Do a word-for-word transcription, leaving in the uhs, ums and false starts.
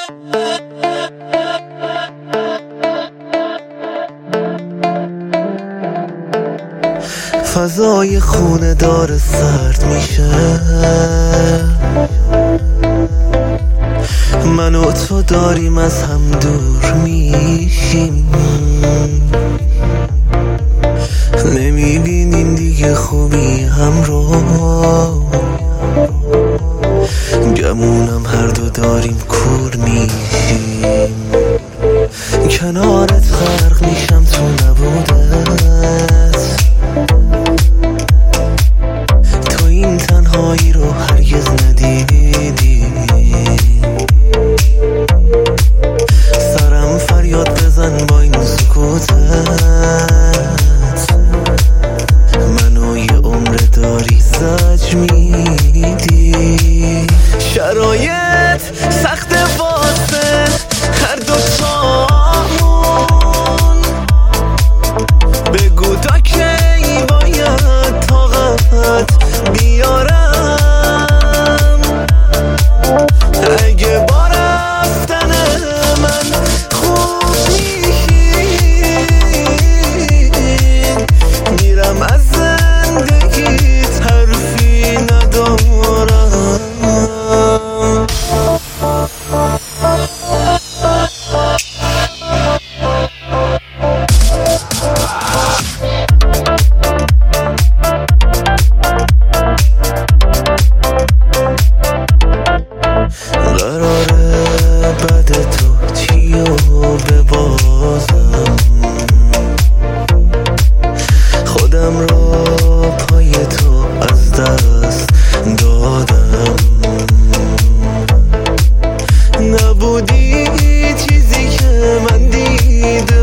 فضای خونه داره سرد میشه، من و تو داریم از هم دور میشیم، نمیبینیم دیگه خوبی هم رو، گمونم هر دو داریم کور میشیم، کنارت غرق میشم تو نبودت، تو این تنهایی رو هرگز ندیدی، سرم فریاد بزن با این سکوتت، منو یه عمر داری زج میدی، شرایط سخت واسه هر دو تامون، بگو تا کی باید طاقت بیارم، اگه با رفتن من خوب میشی، میرم از زندگیت حرفی ندارم. قراره بعد تو چیو ببازم، خودم را پای تو از دست دادم، نبودی چیزی که من دیدم،